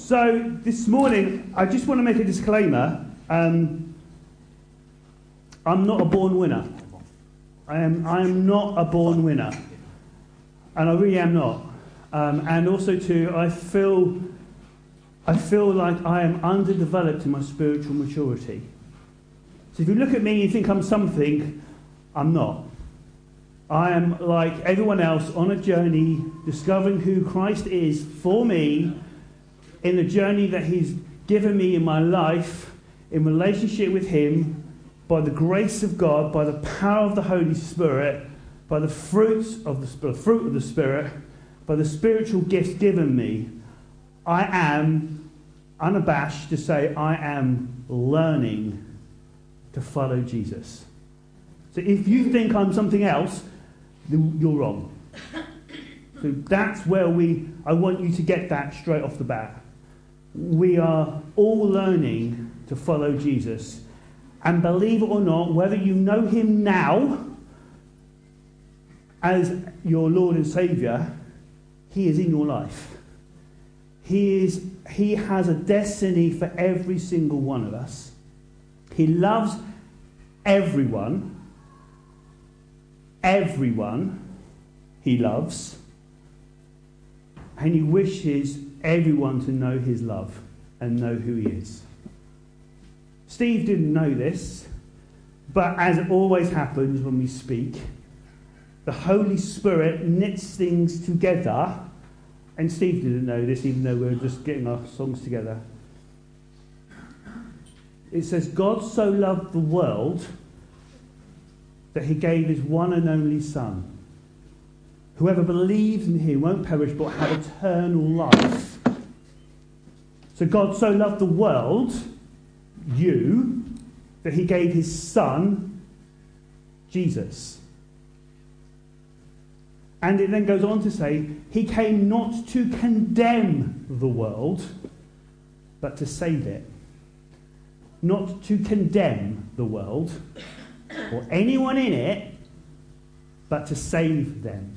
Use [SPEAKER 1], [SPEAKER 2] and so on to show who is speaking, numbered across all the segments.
[SPEAKER 1] So this morning, I just want to make a disclaimer. I'm not a born winner. I am not a born winner, and I really am not. And also too, I feel like I am underdeveloped in my spiritual maturity. So if you look at me and you think I'm something, I'm not. I am like everyone else on a journey discovering who Christ is for me in the journey that He's given me in my life, in relationship with Him, by the grace of God, by the power of the Holy Spirit, by the fruit of the Spirit, by the spiritual gifts given me. I am unabashed to say I am learning to follow Jesus. So if you think I'm something else, then you're wrong. So that's where I want you to get that straight off the bat. We are all learning to follow Jesus. And believe it or not, whether you know Him now as your Lord and Saviour, He is in your life. He has a destiny for every single one of us. He loves everyone. Everyone He loves. And He wishes everyone to know His love and know who He is. Steve didn't know this, but as it always happens when we speak, the Holy Spirit knits things together. And Steve didn't know this, even though we were just getting our songs together. It says, God so loved the world that He gave His one and only Son. Whoever believes in Him won't perish but have eternal life. So God so loved the world, you, that He gave His Son, Jesus. And it then goes on to say, He came not to condemn the world, but to save it. Not to condemn the world, or anyone in it, but to save them.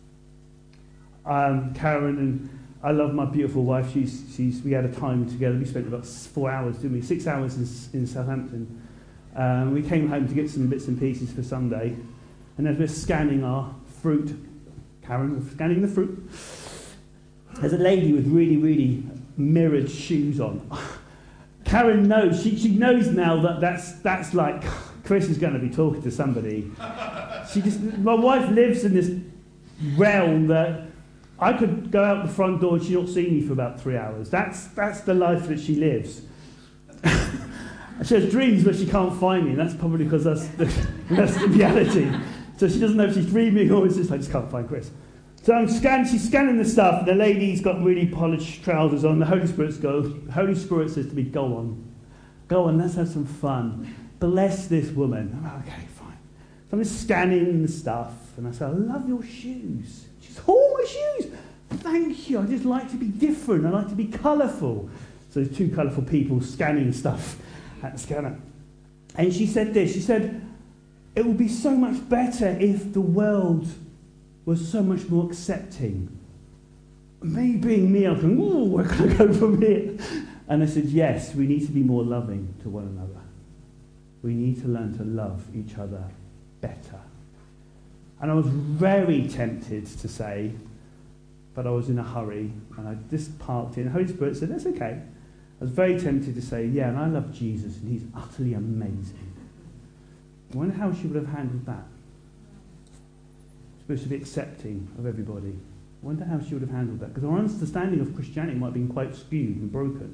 [SPEAKER 1] Karen and I love my beautiful wife. We had a time together. We spent about 4 hours, didn't we? 6 hours in Southampton. We came home to get some bits and pieces for Sunday. And as we're scanning our fruit, Karen was scanning the fruit, there's a lady with really, really mirrored shoes on. Karen knows. She knows now that's like Chris is going to be talking to somebody. My wife lives in this realm that I could go out the front door and she'd not see me for about 3 hours. That's the life that she lives. She has dreams where she can't find me, and that's probably because that's the reality. So she doesn't know if she's dreaming or it's just I just can't find Chris. So she's scanning the stuff, and the lady's got really polished trousers on. The Holy Spirit says to me, go on, let's have some fun. Bless this woman. I'm like, okay, fine. So I'm just scanning the stuff, and I say, I love your shoes. She says, oh, my shoes. Thank you. I just like to be different. I like to be colourful. So there's two colourful people scanning stuff at the scanner. And she said this. She said, it would be so much better if the world was so much more accepting. Me being me, I was going, ooh, where can I go from here? And I said, yes, we need to be more loving to one another. We need to learn to love each other better. And I was very tempted to say, but I was in a hurry, and I just parked in. The Holy Spirit said, that's okay. I was very tempted to say, yeah, and I love Jesus, and He's utterly amazing. I wonder how she would have handled that. Supposed to be accepting of everybody. I wonder how she would have handled that, because our understanding of Christianity might have been quite skewed and broken.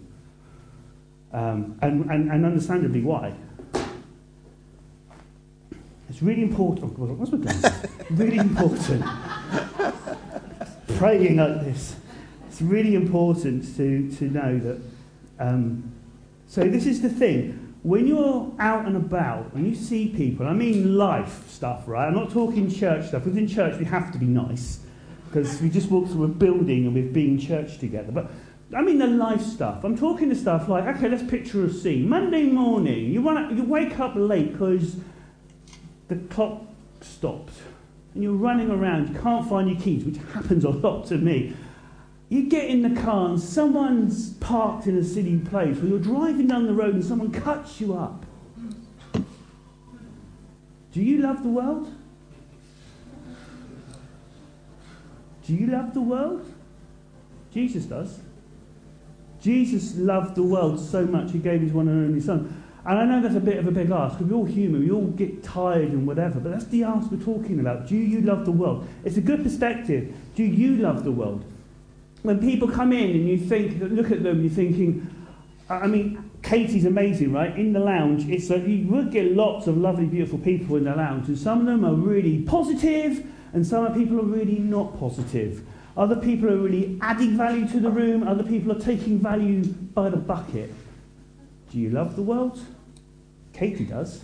[SPEAKER 1] And understandably why. It's really important. Oh, what's my glasses? Really important. Praying like this. It's really important to know that. So this is the thing. When you're out and about, when you see people, I mean life stuff, right? I'm not talking church stuff. Within church, we have to be nice because we just walk through a building and we've been church together. But I mean the life stuff. I'm talking the stuff like, okay, let's picture a scene. Monday morning, you wake up late because the clock stopped and you're running around. You can't find your keys, which happens a lot to me. You get in the car and someone's parked in a city place, or you're driving down the road and someone cuts you up. Do you love the world? Do you love the world? Jesus does. Jesus loved the world so much he gave his one and only son. And I know that's a bit of a big ask, because we're all human, we all get tired and whatever, but that's the ask we're talking about. Do you love the world? It's a good perspective. Do you love the world? When people come in and you think, look at them, you're thinking, I mean, Katie's amazing, right? In the lounge, you would get lots of lovely, beautiful people in the lounge, and some of them are really positive, and some people are really not positive. Other people are really adding value to the room, other people are taking value by the bucket. Do you love the world? Katie does.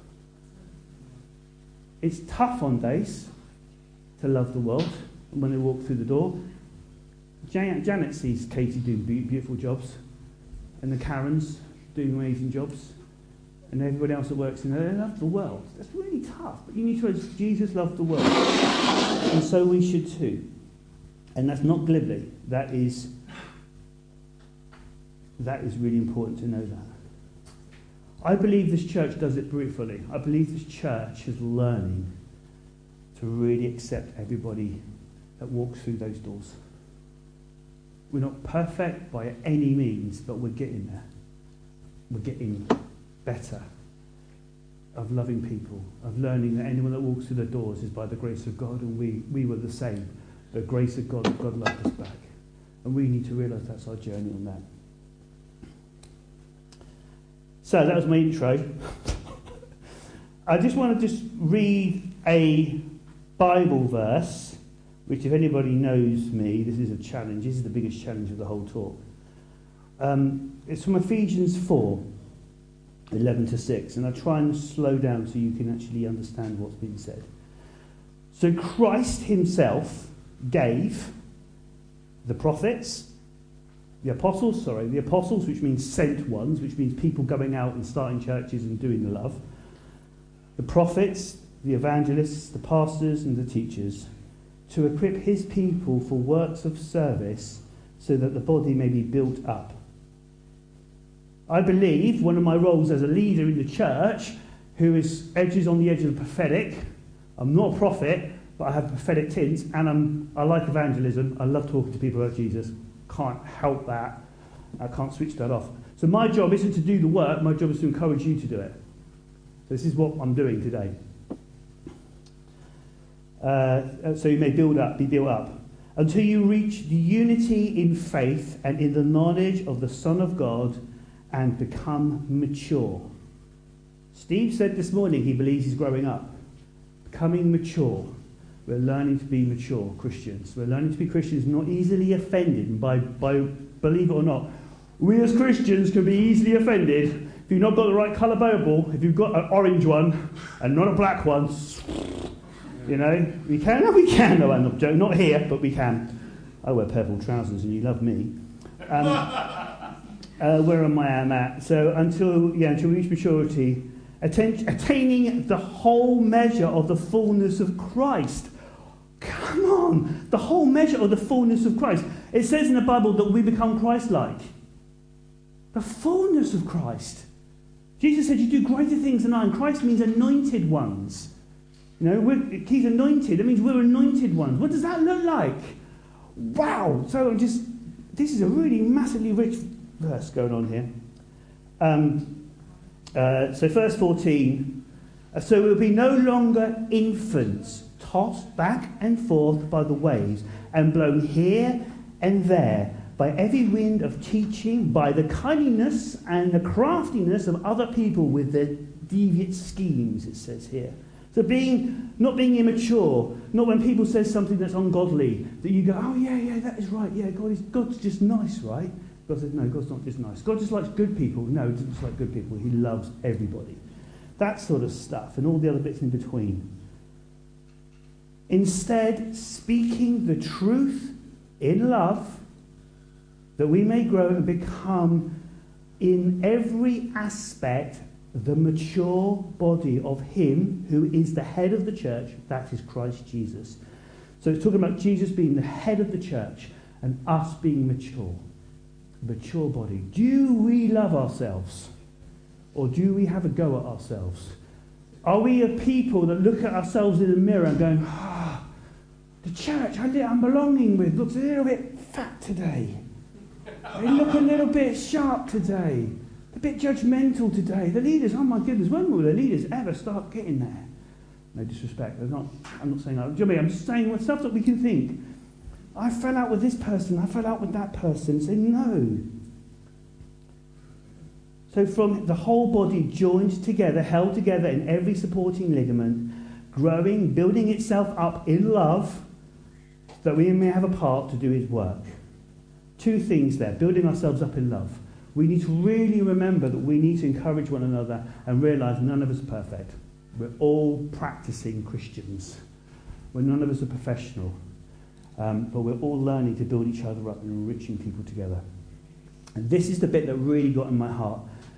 [SPEAKER 1] It's tough on days to love the world when they walk through the door. Janet sees Katie doing beautiful jobs, and the Karens doing amazing jobs, and everybody else that works in there, they love the world. That's really tough, but you need to realize Jesus loved the world, and so we should too. And that's not glibly. That is really important to know that. I believe this church does it brutally. I believe this church is learning to really accept everybody that walks through those doors. We're not perfect by any means, but we're getting there. We're getting better of loving people, of learning that anyone that walks through the doors is by the grace of God, and we were the same. The grace of God loved us back. And we need to realise that's our journey on that. So that was my intro. I just want to read a Bible verse, which if anybody knows me, this is a challenge. This is the biggest challenge of the whole talk. It's from Ephesians 4, 11 to 6. And I'll try and slow down so you can actually understand what's being said. So Christ himself gave the prophets, the apostles, which means sent ones, which means people going out and starting churches and doing the love. The prophets, the evangelists, the pastors and the teachers, to equip his people for works of service so that the body may be built up. I believe one of my roles as a leader in the church, who edges on the edge of the prophetic, I'm not a prophet, but I have prophetic tints, and I like evangelism. I love talking to people about Jesus. Can't help that. I can't switch that off. So my job isn't to do the work, my job is to encourage you to do it. So this is what I'm doing today. So you may be built up, until you reach the unity in faith and in the knowledge of the Son of God and become mature. Steve said this morning he believes he's growing up. Becoming mature. We're learning to be mature Christians. We're learning to be Christians not easily offended. By believe it or not, we as Christians can be easily offended. If you've not got the right colour Bible, if you've got an orange one and not a black one, you know, we can. No, we can. No, I'm not joking. Not here, but we can. I wear purple trousers and you love me. Where am I at? So until we reach maturity, attaining the whole measure of the fullness of Christ. Come on, the whole measure of the fullness of Christ. It says in the Bible that we become Christ-like. The fullness of Christ. Jesus said, you do greater things than I. And Christ means anointed ones. You know, he's anointed. It means we're anointed ones. What does that look like? Wow. So this is a really massively rich verse going on here. So verse 14. So we'll be no longer infants, tossed back and forth by the waves, and blown here and there by every wind of teaching, by the cunningness and the craftiness of other people with their deviant schemes, it says here. So not being immature, not when people say something that's ungodly, that you go, oh yeah, that is right, yeah, God's just nice, right? God says, no, God's not just nice. God just likes good people. No, he doesn't just like good people. He loves everybody. That sort of stuff and all the other bits in between. Instead, speaking the truth in love, that we may grow and become in every aspect the mature body of him who is the head of the church, that is Christ Jesus. So it's talking about Jesus being the head of the church. and us being mature. Mature body. Do we love ourselves? Or do we have a go at ourselves? Are we a people that look at ourselves in the mirror and going, the church I'm belonging with looks a little bit fat today. They look a little bit sharp today. A bit judgmental today. The leaders, oh my goodness, when will the leaders ever start getting there? No disrespect. I'm not saying that. Do you know what I mean? I'm just saying stuff that we can think. I fell out with this person. I fell out with that person. Say no. So from the whole body joined together, held together in every supporting ligament, growing, building itself up in love, that we may have a part to do his work. Two things there, building ourselves up in love. We need to really remember that we need to encourage one another and realise none of us are perfect. We're all practising Christians. None of us are professional. But we're all learning to build each other up and enriching people together. And this is the bit that really got in my heart.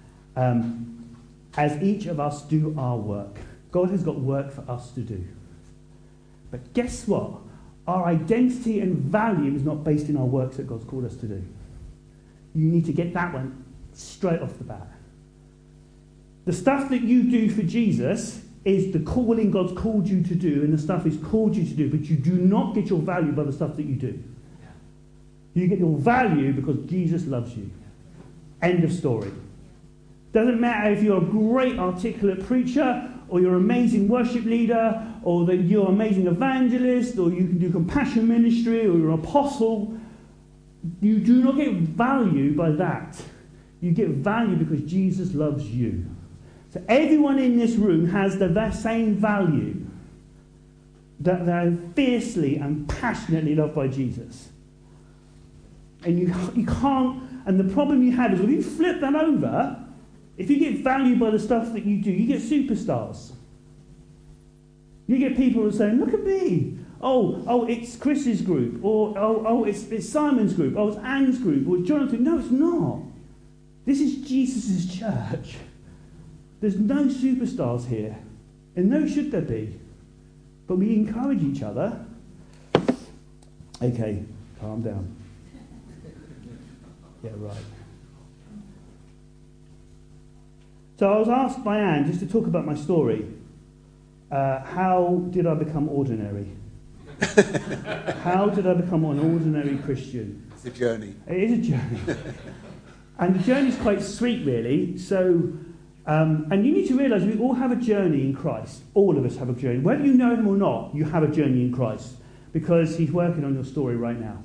[SPEAKER 1] As each of us do our work, God has got work for us to do. But guess what? Our identity and value is not based in our works that God's called us to do. You need to get that one straight off the bat. The stuff that you do for Jesus is the calling God's called you to do, and the stuff He's called you to do, but you do not get your value by the stuff that you do. You get your value because Jesus loves you. End of story. Doesn't matter if you're a great articulate preacher, or you're an amazing worship leader, or that you're an amazing evangelist, or you can do compassion ministry, or you're an apostle. You do not get value by that. You get value because Jesus loves you. So everyone in this room has the same value, that they're fiercely and passionately loved by Jesus. And you can't, and the problem you have is when you flip that over, if you get value by the stuff that you do, you get superstars. You get people who are saying, look at me. Oh, it's Chris's group. Or, it's Simon's group. Oh, it's Anne's group. Or Jonathan. No, it's not. This is Jesus' church. There's no superstars here. And no should there be. But we encourage each other. Okay, calm down. Yeah, right. So I was asked by Anne just to talk about my story. How did I become ordinary? How did I become an ordinary Christian?
[SPEAKER 2] It's a journey.
[SPEAKER 1] It is a journey. And the journey is quite sweet, really. So, and you need to realise we all have a journey in Christ. All of us have a journey. Whether you know Him or not, you have a journey in Christ. Because He's working on your story right now.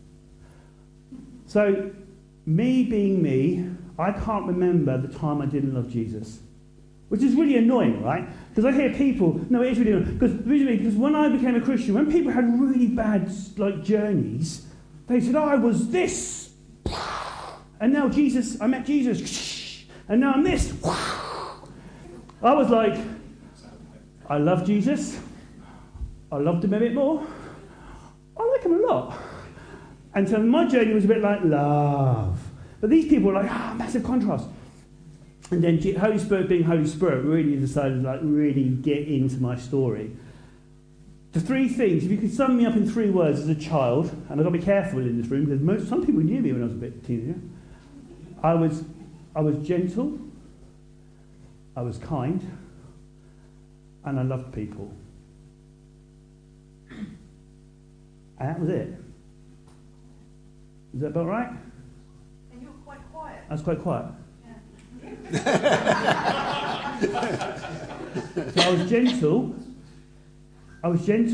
[SPEAKER 1] So, me being me, I can't remember the time I didn't love Jesus. Which is really annoying, right? Because I hear people, no, it is really annoying. Because when I became a Christian, when people had really bad journeys, they said, I was this. And now I met Jesus. And now I'm this. I was like, I love Jesus. I loved Him a bit more. I like Him a lot. And so my journey was a bit like love. But these people were like, massive contrast. And then Holy Spirit being Holy Spirit really decided to really get into my story. The three things, if you could sum me up in 3 words as a child, and I've got to be careful in this room because some people knew me when I was a bit teenager. I was gentle, I was kind, and I loved people. And that was it. Is that about right?
[SPEAKER 3] And you were quite quiet.
[SPEAKER 1] I was quite quiet.
[SPEAKER 3] Yeah.
[SPEAKER 1] So I was gentle, I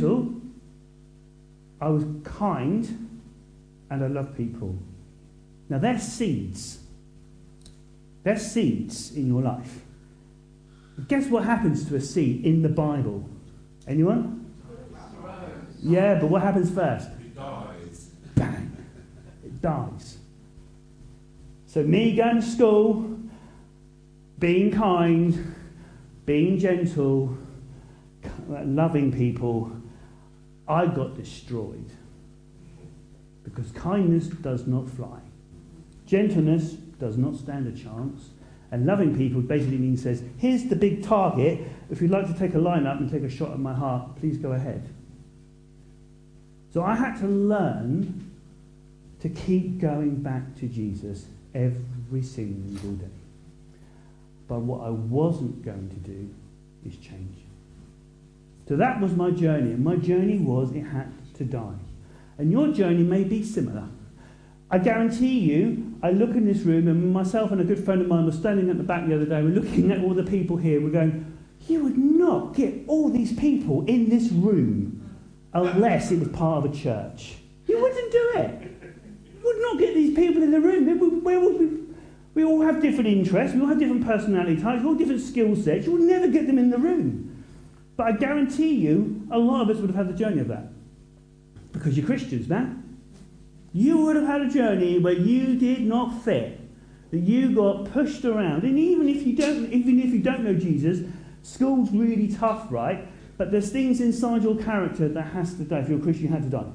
[SPEAKER 1] was kind, and I loved people. Now they're seeds. They're seeds in your life. But guess what happens to a seed in the Bible? Anyone? Yeah, but what happens first?
[SPEAKER 2] It dies.
[SPEAKER 1] Bang. It dies. So me going to school, being kind, being gentle, loving people, I got destroyed. Because kindness does not fly. Gentleness does not stand a chance. And loving people basically means says, here's the big target. If you'd like to take a line up and take a shot at my heart, please go ahead. So I had to learn to keep going back to Jesus every single day. But what I wasn't going to do is change. So that was my journey. And my journey was it had to die. And your journey may be similar. I guarantee you, I look in this room, and myself and a good friend of mine were standing at the back the other day. We're looking at all the people here. We're going, you would not get all these people in this room unless it was part of a church. You wouldn't do it. You would not get these people in the room. We all have different interests. We all have different personality types. We all have different skill sets. You would never get them in the room. But I guarantee you, a lot of us would have had the journey of that. Because you're Christians, man. You would have had a journey where you did not fit, that you got pushed around. And even if you don't know Jesus, school's really tough, right? But there's things inside your character that has to die. If you're a Christian, you had to die.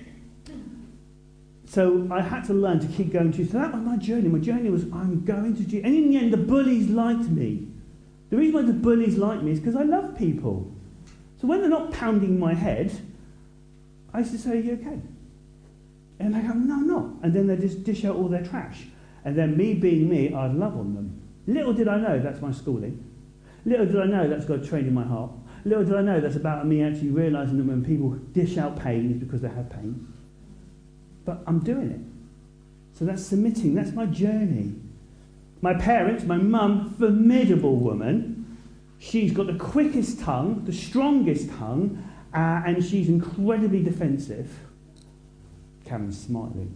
[SPEAKER 1] So I had to learn to keep going to Jesus. So that was my journey. My journey was, I'm going to Jesus. And in the end, the bullies liked me. The reason why the bullies like me is because I love people. So when they're not pounding my head, I used to say, are you okay? And they go, no, I'm not. And then they just dish out all their trash. And then me being me, I'd love on them. Little did I know that's my schooling. Little did I know that's God trained in my heart. Little did I know that's about me actually realising that when people dish out pain, it's because they have pain. But I'm doing it. So that's submitting. That's my journey. My parents, my mum, formidable woman. She's got the quickest tongue, the strongest tongue, and she's incredibly defensive. Karen's smiling.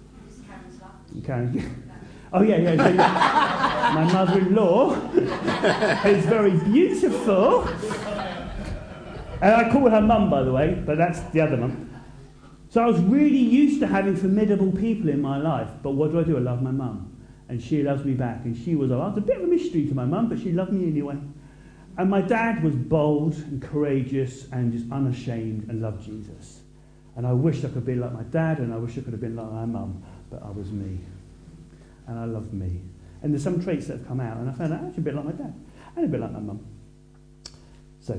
[SPEAKER 1] Okay. Oh, yeah. My mother-in-law is very beautiful. And I call her mum, by the way, but that's the other mum. So I was really used to having formidable people in my life. But what do? I love my mum. And she loves me back. And I was a bit of a mystery to my mum, but she loved me anyway. And my dad was bold and courageous and just unashamed and loved Jesus. And I wished I could be like my dad, and I wish I could have been like my mum, but I was me. And I loved me. And there's some traits that have come out, and I found out actually a bit like my dad, and a bit like my mum. So,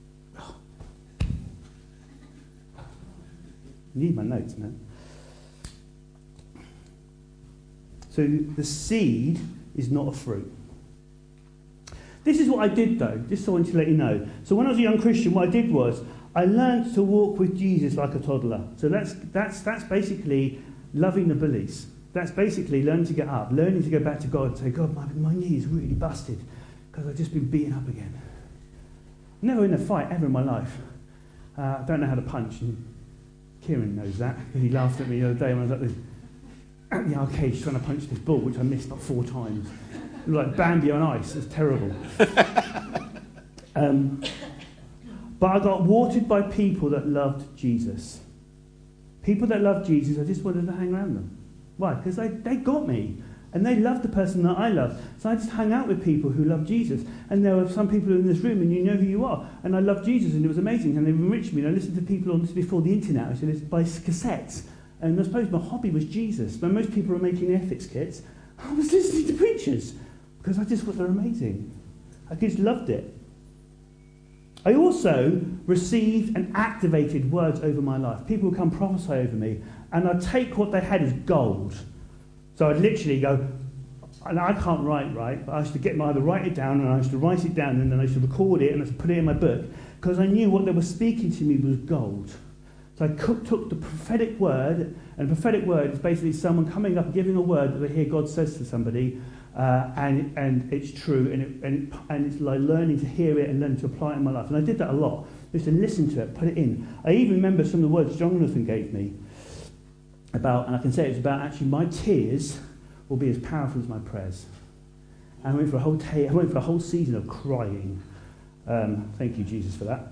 [SPEAKER 1] need my notes, man. So the seed is not a fruit. This is what I did, though, just so I wanted to let you know. So when I was a young Christian, what I did was I learned to walk with Jesus like a toddler. So that's basically loving the bullies. That's basically learning to get up, learning to go back to God and say, God, my knee is really busted because I've just been beaten up again. Never in a fight ever in my life. I don't know how to punch, and Kieran knows that because he laughed at me the other day when I was at the arcade trying to punch this ball, which I missed like 4 times. It was like Bambi on ice. It was terrible. But I got watered by people that loved Jesus. People that loved Jesus, I just wanted to hang around them. Why? Because they got me. And they loved the person that I loved. So I just hung out with people who loved Jesus. And there were some people in this room, and you know who you are. And I loved Jesus, and it was amazing. And they enriched me. And I listened to people on this before the internet. I used to listen by cassettes. And I suppose my hobby was Jesus. When most people were making ethics kits, I was listening to preachers. Because I just thought they're amazing. I just loved it. I also received and activated words over my life. People would come prophesy over me, and I'd take what they had as gold. So I'd literally go, and I can't write, right? But I used to either write it down, and I used to write it down, and then I used to record it, and I used to put it in my book, because I knew what they were speaking to me was gold. So I took the prophetic word, and the prophetic word is basically someone coming up, giving a word that they hear God says to somebody, and it's true, and it's like learning to hear it and learning to apply it in my life. And I did that a lot. I used to listen to it, put it in. I even remember some of the words Jonathan gave me about, and I can say it was about actually my tears will be as powerful as my prayers. And I went for a whole season of crying. Thank you, Jesus, for that.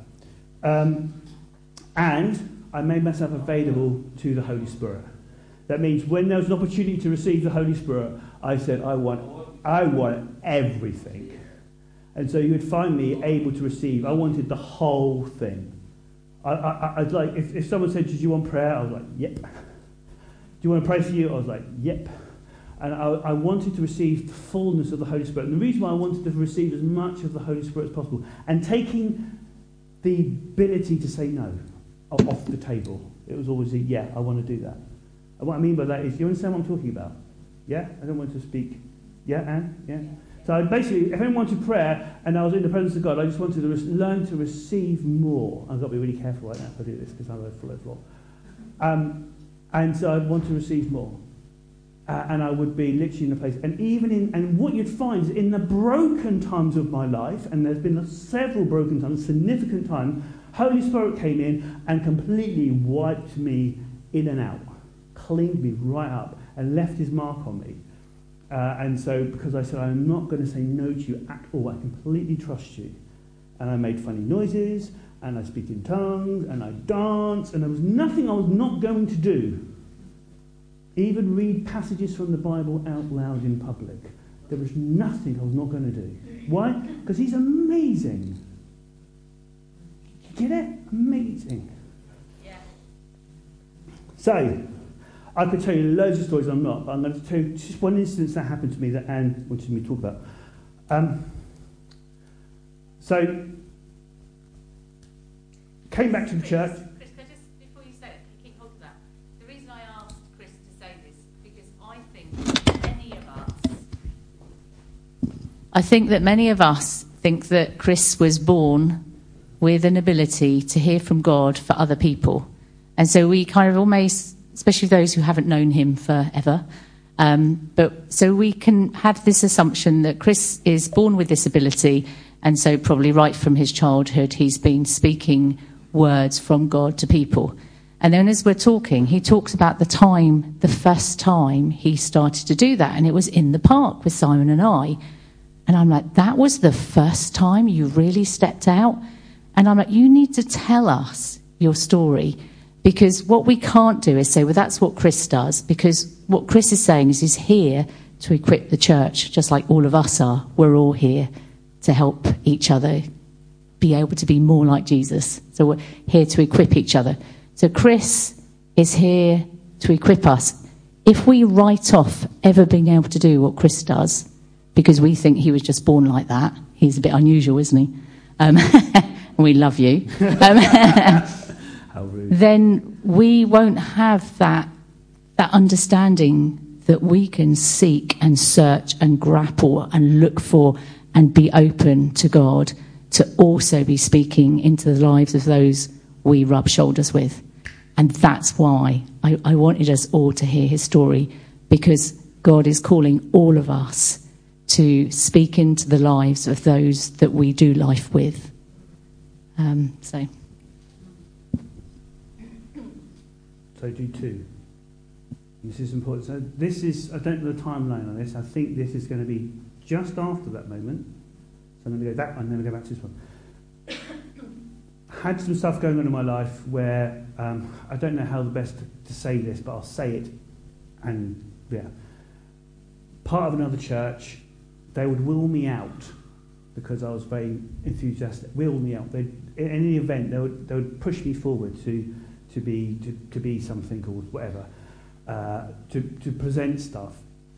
[SPEAKER 1] And I made myself available to the Holy Spirit. That means when there was an opportunity to receive the Holy Spirit, I said, I want everything. And so you would find me able to receive. I wanted the whole thing. I'd like, if someone said, do you want prayer? I was like, yep. Do you want to pray for you? I was like, yep. And I wanted to receive the fullness of the Holy Spirit. And the reason why I wanted to receive as much of the Holy Spirit as possible, and taking the ability to say no off the table. It was always a, yeah, I want to do that. And what I mean by that is, you understand what I'm talking about? Yeah? I don't want to speak. Yeah, Anne? Yeah? So I basically, if anyone wanted prayer and I was in the presence of God, I just wanted to learn to receive more. I've got to be really careful right now if I do this because I'm going to flow floor. And so I want to receive more. And I would be literally in a place. And even and what you'd find is in the broken times of my life, and there's been several broken times, significant times, Holy Spirit came in and completely wiped me in and out, cleaned me right up, and left his mark on me. And so, because I said, I'm not going to say no to you at all, I completely trust you. And I made funny noises, and I speak in tongues, and I dance, and there was nothing I was not going to do. Even read passages from the Bible out loud in public. There was nothing I was not going to do. Why? Because he's amazing. You get it? Amazing.
[SPEAKER 3] Yeah.
[SPEAKER 1] So, I could tell you loads of stories, I'm not, but I'm going to tell you just one instance that happened to me that Anne wanted me to talk about. So, came back to the church.
[SPEAKER 2] Chris, can I just, before you say it, keep hold of that. The reason I asked Chris to say this, because I think that many of us think that Chris was born with an ability to hear from God for other people. And so we kind of almost, especially those who haven't known him forever, but so we can have this assumption that Chris is born with this ability, and so probably right from his childhood he's been speaking words from God to people. And then as we're talking, he talks about the first time he started to do that, and it was in the park with Simon and I. And I'm like, that was the first time you really stepped out? And I'm like, you need to tell us your story, because what we can't do is say, well, that's what Chris does, because what Chris is saying is he's here to equip the church, just like all of us are. We're all here to help each other be able to be more like Jesus. So we're here to equip each other. So Chris is here to equip us. If we write off ever being able to do what Chris does, because we think he was just born like that, he's a bit unusual, isn't he? We love you.
[SPEAKER 1] How rude.
[SPEAKER 2] Then we won't have that understanding that we can seek and search and grapple and look for and be open to God to also be speaking into the lives of those we rub shoulders with. And that's why I wanted us all to hear his story, because God is calling all of us to speak into the lives of those that we do life with. So
[SPEAKER 1] do two. This is important. So this is, I don't know the timeline on this. I think this is going to be just after that moment. So I'm going to go that one, and then we'll go back to this one. Had some stuff going on in my life where I don't know how the best to say this, but I'll say it. And yeah, part of another church, they would will me out because I was very enthusiastic. Will me out. In any event, they would push me forward to be something or whatever, to present stuff.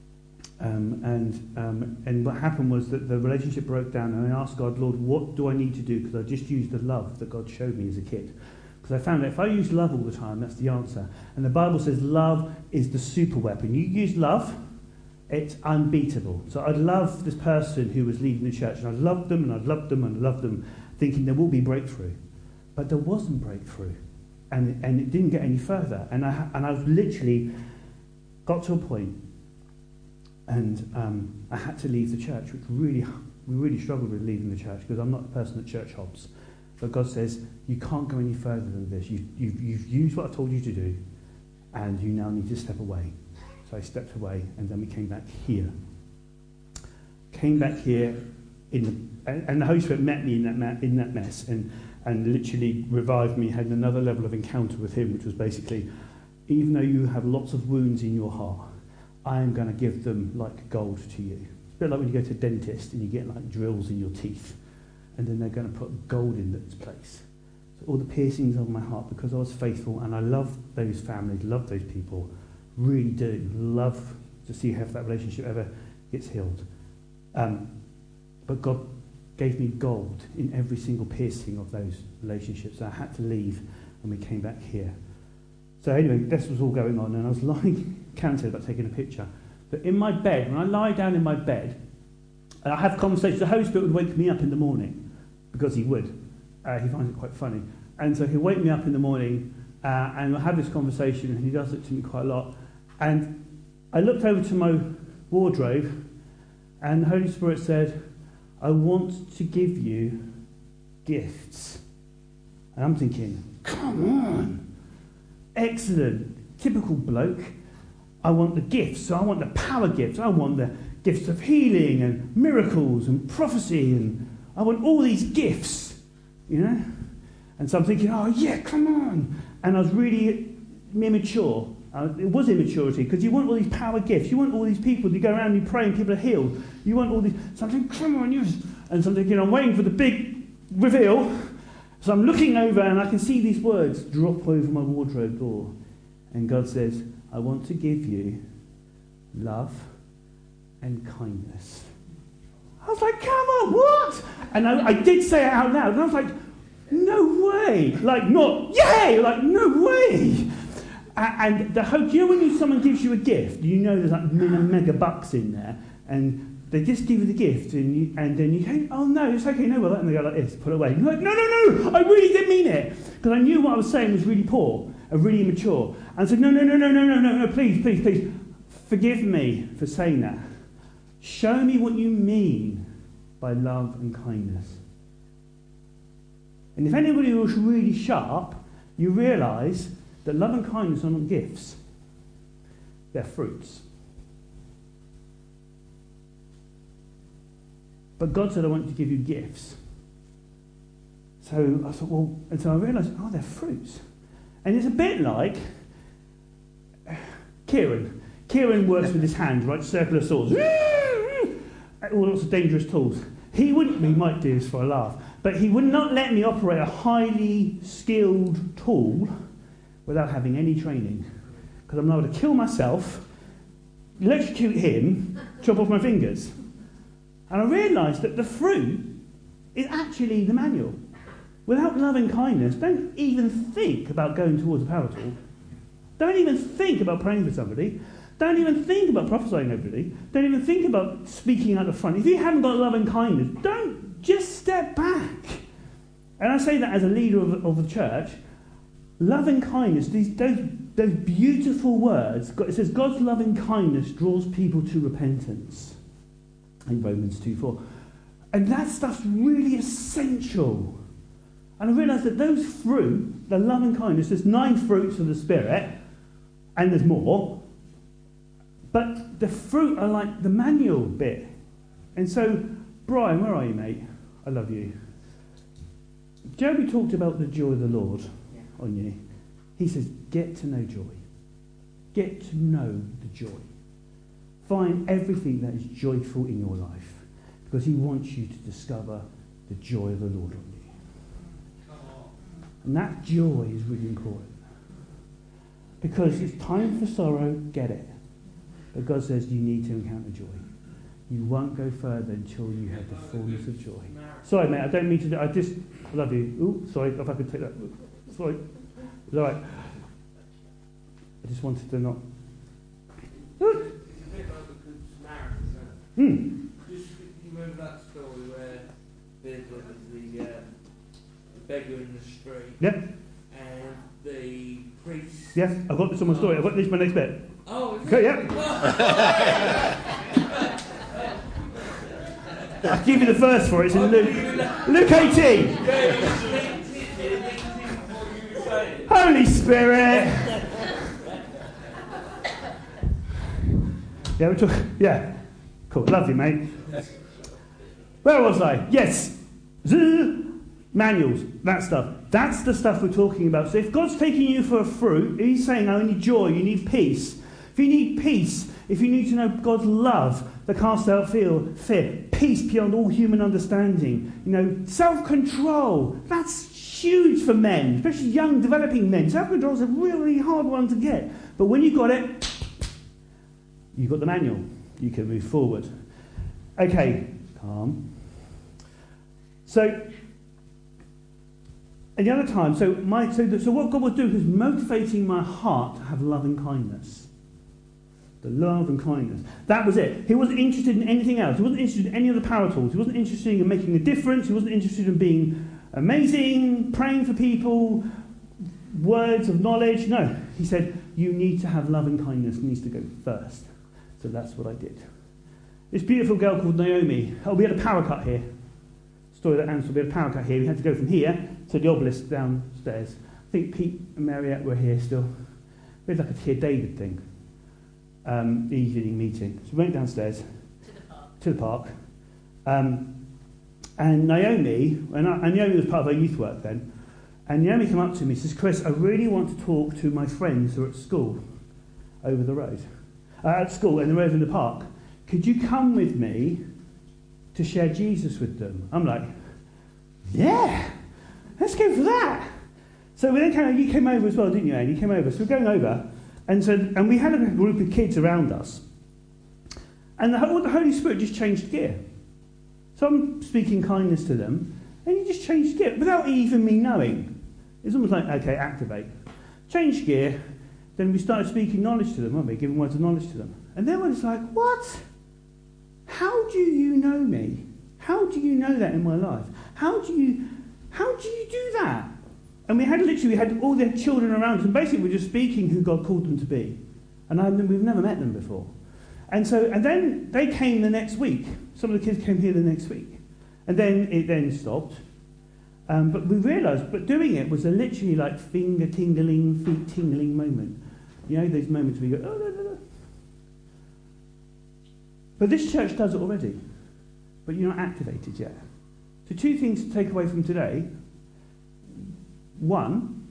[SPEAKER 1] And what happened was that the relationship broke down, and I asked God, Lord, what do I need to do? Because I just used the love that God showed me as a kid. Because I found that if I use love all the time, that's the answer. And the Bible says love is the super weapon. You use love, it's unbeatable. So I'd love this person who was leading the church, and I loved them, and I loved them, and I loved them, thinking there will be breakthrough. But there wasn't breakthrough. And it didn't get any further. And I've literally got to a point, and I had to leave the church, which we really struggled with leaving the church, because I'm not a person that church hops. But God says, you can't go any further than this. You've used what I told you to do, and you now need to step away. So I stepped away, and then we came back here. And the Holy Spirit met me in that mess, and literally revived me, had another level of encounter with him, which was basically, even though you have lots of wounds in your heart, I am going to give them like gold to you. It's a bit like when you go to a dentist and you get like drills in your teeth, and then they're going to put gold in its place. So all the piercings of my heart, because I was faithful, and I love those families, love those people, really do love to see if that relationship ever gets healed. But God gave me gold in every single piercing of those relationships. So I had to leave, and we came back here. So anyway, this was all going on, and I was lying, Karen said about taking a picture. But in my bed, when I lie down in my bed, and I have conversations, the Holy Spirit would wake me up in the morning, because he would. He finds it quite funny. And so he'll wake me up in the morning, and we'll have this conversation, and he does it to me quite a lot. And I looked over to my wardrobe, and the Holy Spirit said, I want to give you gifts. And I'm thinking, come on, excellent, typical bloke. I want the gifts, so I want the power gifts. I want the gifts of healing and miracles and prophecy, and I want all these gifts, you know. And so I'm thinking, oh yeah, come on. And I was really immature. It was immaturity, because you want all these power gifts. You want all these people to go around and pray and people are healed. You want all these... So I'm thinking, come on, yes. And so I'm thinking, I'm waiting for the big reveal. So I'm looking over and I can see these words drop over my wardrobe door. And God says, I want to give you love and kindness. I was like, come on, what? And I did say it out loud. And I was like, no way. Like, not, yay! Like, no way. And the hope, you know when someone gives you a gift, you know there's like mega bucks in there, and they just give you the gift, and then you think, oh no, it's okay, no, well, and they go like this, put it away. And you're like, no, I really didn't mean it. Because I knew what I was saying was really poor and really immature. And I said, no, please, forgive me for saying that. Show me what you mean by love and kindness. And if anybody was really sharp, you realise that love and kindness are not gifts. They're fruits. But God said, I want to give you gifts. So I thought, well, and so I realised, oh, they're fruits. And it's a bit like Kieran. Kieran works with his hands, right? Circular saws. All sorts of dangerous tools. He might do this for a laugh, but he would not let me operate a highly skilled tool without having any training. Because I'm liable to kill myself, electrocute him, chop off my fingers. And I realised that the fruit is actually the manual. Without love and kindness, don't even think about going towards a power tool. Don't even think about praying for somebody. Don't even think about prophesying over everybody. Don't even think about speaking out the front. If you haven't got love and kindness, don't, just step back. And I say that as a leader of the church. Love and kindness, those beautiful words, it says God's love and kindness draws people to repentance. In Romans 2:4. And that stuff's really essential. And I realised that those fruit, the love and kindness, there's 9 fruits of the Spirit, and there's more, but the fruit are like the manual bit. And so, Brian, where are you, mate? I love you. Joby talked about the joy of the Lord on you. He says, get to know joy. Get to know the joy. Find everything that is joyful in your life, because he wants you to discover the joy of the Lord on you. And that joy is really important. Because it's time for sorrow, get it. But God says you need to encounter joy. You won't go further until you have the fullness of joy. Sorry, mate, I don't mean to... I love you. Ooh, sorry, if I could take that. Sorry. It's all right. I just wanted to not...
[SPEAKER 4] You remember that story where there's the beggar in the street?
[SPEAKER 1] Yep.
[SPEAKER 4] And the priest...
[SPEAKER 1] Yes, I've got this on my story. I've got this my next bit.
[SPEAKER 4] Oh,
[SPEAKER 1] okay, yeah. I'll give you the verse for it. It's in Luke 18. Holy Spirit. Yeah, we're talking... Yeah. Cool, love you, mate. Where was I? Yes. Manuals, that stuff. That's the stuff we're talking about. So if God's taking you for a fruit, he's saying, I need joy, you need peace. If you need peace, if you need to know God's love that casts out fear, peace beyond all human understanding, self-control, that's huge for men, especially young, developing men. Self-control is a really hard one to get. But when you've got it, you've got the manual. You can move forward. Okay, calm. So, And the other time, so what God was doing was motivating my heart to have love and kindness. The love and kindness. That was it. He wasn't interested in anything else. He wasn't interested in any other power tools. He wasn't interested in making a difference. He wasn't interested in being amazing, praying for people, words of knowledge. No. He said, you need to have love and kindness. It needs to go first. So that's what I did. This beautiful girl called Naomi. Oh, we had a power cut here. Story that answered. We had a power cut here. We had to go from here to the obelisk downstairs. I think Pete and Mariette were here still. We had like a Dear David thing. Evening meeting. So we went downstairs to the park. And Naomi, and Naomi was part of our youth work then, and Naomi came up to me and says, Chris, I really want to talk to my friends who are at school over the road. At school, and they're over in the park. Could you come with me to share Jesus with them? I'm like, yeah, let's go for that. So we then you came over as well, didn't you, Anne? You came over. So we're going over. And we had a group of kids around us. And the Holy Spirit just changed gear. So I'm speaking kindness to them, and he just changed gear without even me knowing. It's almost like, okay, activate. Change gear. Then we started speaking knowledge to them, weren't we? Giving words of knowledge to them. And then it's like, what? How do you know me? How do you know that in my life? How do you do that? And we had all their children around us, and basically we're just speaking who God called them to be. And we've never met them before. And then they came the next week. Some of the kids came here the next week. And then it then stopped. But we realised, doing it was a literally like finger tingling, feet tingling moment. You know, those moments where you go, oh, no, no, no. But this church does it already. But you're not activated yet. So 2 things to take away from today. One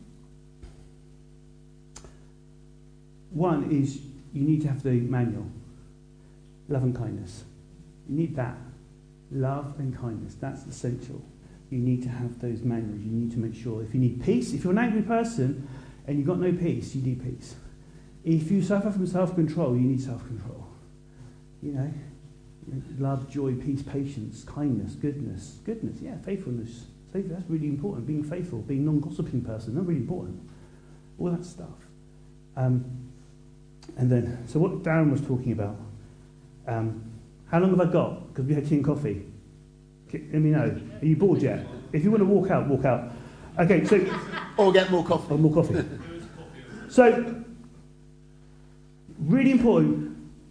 [SPEAKER 1] is you need to have the manual. Love and kindness. You need that. Love and kindness. That's essential. You need to have those manuals. You need to make sure. If you need peace, if you're an angry person and you've got no peace, you need peace. If you suffer from self-control, you need self-control. You know, love, joy, peace, patience, kindness, goodness, yeah, faithfulness. That's really important. Being faithful, being non-gossiping person, that's really important. All that stuff. And then, so what Darren was talking about. How long have I got? Because we had tea and coffee. Let me know. Are you bored yet? If you want to walk out, walk out. Okay, so...
[SPEAKER 5] Or get more coffee.
[SPEAKER 1] Or more coffee. So, really important.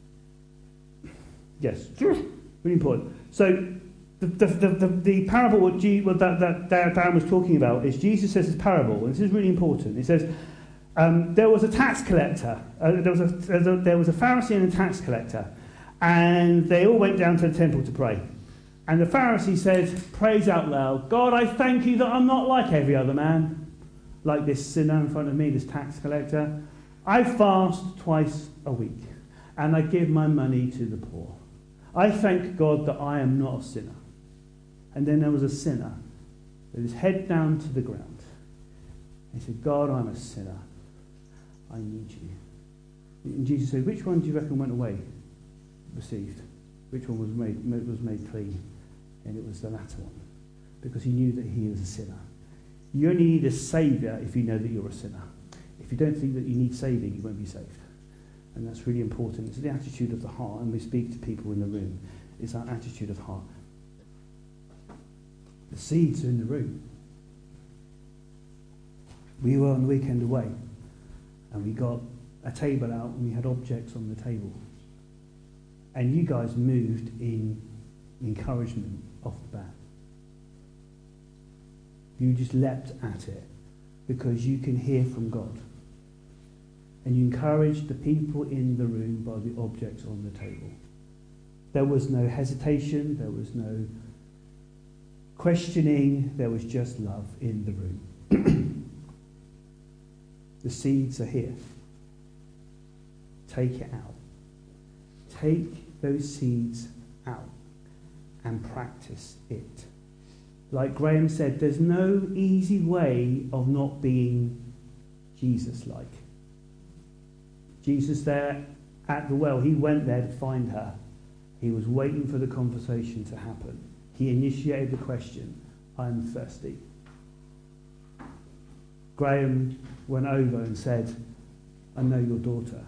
[SPEAKER 1] Yes, really important. So, the parable that Darren was talking about is Jesus says this parable, and this is really important. He says, there was a tax collector. There was a Pharisee and a tax collector, and they all went down to the temple to pray. And the Pharisee said, prays out loud, God, I thank you that I'm not like every other man, like this sinner in front of me, this tax collector. I fast twice a week, and I give my money to the poor. I thank God that I am not a sinner. And then there was a sinner with his head down to the ground. He said, God, I'm a sinner. I need you. And Jesus said, which one do you reckon went away? Received. Which one was made clean? And it was the latter one. Because he knew that he was a sinner. You only need a saviour if you know that you're a sinner. If you don't think that you need saving, you won't be saved. And that's really important. It's the attitude of the heart. And we speak to people in the room. It's our attitude of heart. The seeds are in the room. We were on the weekend away, and we got a table out, and we had objects on the table. And you guys moved in encouragement off the bat. You just leapt at it because you can hear from God. And you encouraged the people in the room by the objects on the table. There was no hesitation, there was no questioning, there was just love in the room. The seeds are here. Take it out. Take those seeds out and practice it. Like Graham said, there's no easy way of not being Jesus-like. Jesus there at the well, he went there to find her. He was waiting for the conversation to happen. He initiated the question, I'm thirsty. Graham went over and said, I know your daughter.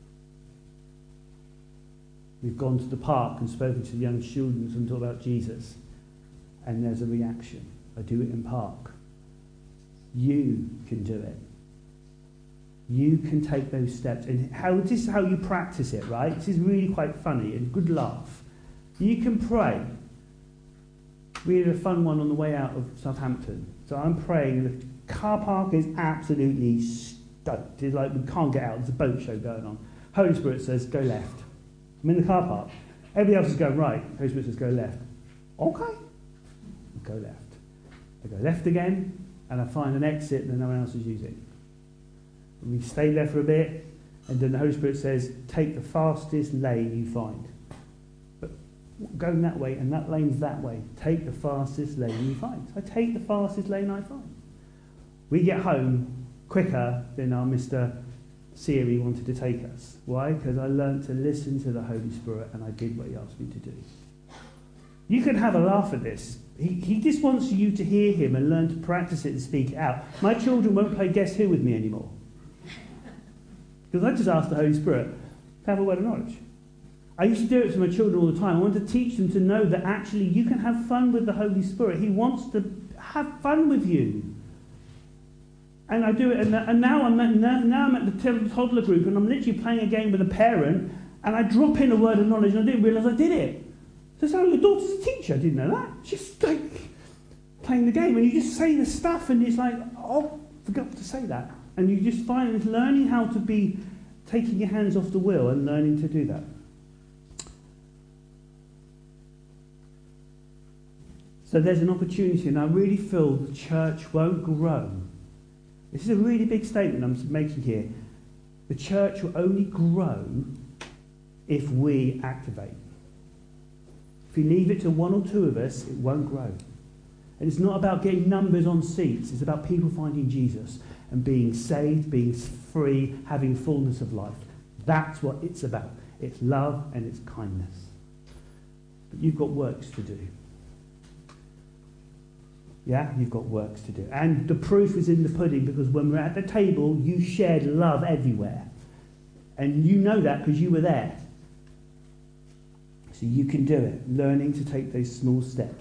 [SPEAKER 1] We've gone to the park and spoken to the young children and talked about Jesus. And there's a reaction. I do it in park. You can do it. You can take those steps. And this is how you practice it, right? This is really quite funny and good laugh. You can pray. We had a fun one on the way out of Southampton. So I'm praying, and the car park is absolutely stoked. It's like we can't get out. There's a boat show going on. Holy Spirit says, go left. I'm in the car park. Everybody else is going right. Holy Spirit says, go left. Okay. I go left. I go left again, and I find an exit that no one else is using. And we stay there for a bit, and then the Holy Spirit says, take the fastest lane you find. But going that way, and that lane's that way. Take the fastest lane you find. So I take the fastest lane I find. We get home quicker than our Mr. Siri wanted to take us. Why? Because I learned to listen to the Holy Spirit, and I did what he asked me to do. You can have a laugh at this. He just wants you to hear him and learn to practice it and speak it out. My children won't play Guess Who with me anymore. Because I just asked the Holy Spirit to have a word of knowledge. I used to do it to my children all the time. I wanted to teach them to know that actually you can have fun with the Holy Spirit. He wants to have fun with you. And I do it, and now I'm at the toddler group, and I'm literally playing a game with a parent, and I drop in a word of knowledge, and I didn't realise I did it. So your daughter's a teacher, I didn't know that. She's like playing the game, and you just say the stuff, and it's like, oh, forgot to say that. And you just find it's learning how to be taking your hands off the wheel and learning to do that. So there's an opportunity, and I really feel the church won't grow. This is a really big statement I'm making here. The church will only grow if we activate. If you leave it to one or two of us, it won't grow. And it's not about getting numbers on seats. It's about people finding Jesus and being saved, being free, having fullness of life. That's what it's about. It's love and it's kindness. But you've got works to do. Yeah, you've got works to do. And the proof is in the pudding, because when we're at the table, you shared love everywhere. And you know that because you were there. So you can do it, learning to take those small steps.